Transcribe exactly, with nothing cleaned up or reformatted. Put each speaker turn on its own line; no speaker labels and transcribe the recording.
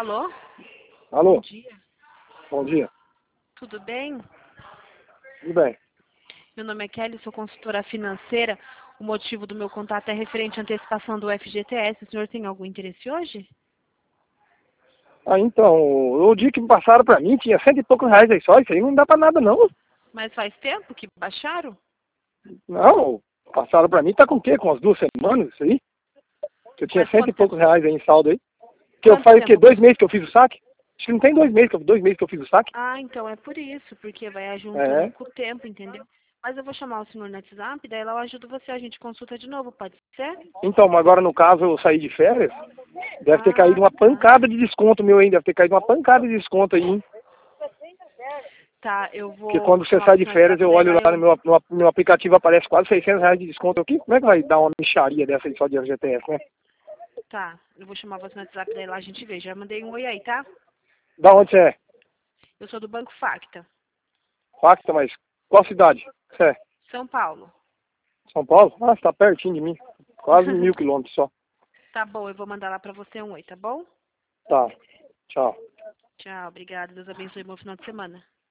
Alô?
Alô?
Bom dia.
Bom dia.
Tudo bem?
Tudo bem.
Meu nome é Kelly, sou consultora financeira. O motivo do meu contato é referente à antecipação do F G T S. O senhor tem algum interesse hoje?
Ah, então, o dia que me passaram pra mim tinha cento e poucos reais aí só. Isso aí não dá pra nada, não.
Mas faz tempo que baixaram?
Não, passaram pra mim, tá com o quê? Com umas duas semanas, isso aí? Que eu tinha
Mas
cento e
quanto
poucos
tempo?
reais aí em saldo aí. Que eu
Quanto
faz o quê?
tempo?
Dois meses que eu fiz o saque? Acho que não tem dois meses, que eu, dois meses que eu fiz o saque.
Ah, então é por isso, porque vai ajuntando
É.
com o tempo, entendeu? Mas eu vou chamar o senhor no WhatsApp, daí lá eu ajudo você, a gente consulta de novo, pode ser?
Então, mas agora no caso eu saí de férias, deve ter
Ah,
caído uma
tá.
pancada de desconto meu aí, deve ter caído uma pancada de desconto aí, hein?
Tá, eu
Porque
vou
quando você
chamar
sai
você
de
no
férias,
WhatsApp,
eu
daí
olho
lá
lá no
eu...
meu, no, no meu aplicativo, aparece quase seiscentos reais de desconto aqui. Como é que vai dar uma mixaria dessa aí só de F G T S, né?
Tá, eu vou chamar você no WhatsApp, daí lá a gente vê. Já mandei um oi aí, tá?
Da onde você é?
Eu sou do Banco Facta,
Facta, mas qual cidade? Você é?
São Paulo.
São Paulo? Ah, você tá pertinho de mim. Quase mil quilômetros só.
Tá bom, eu vou mandar lá pra você um oi, tá bom?
Tá. Tchau.
Tchau, obrigada. Deus abençoe e bom final de semana.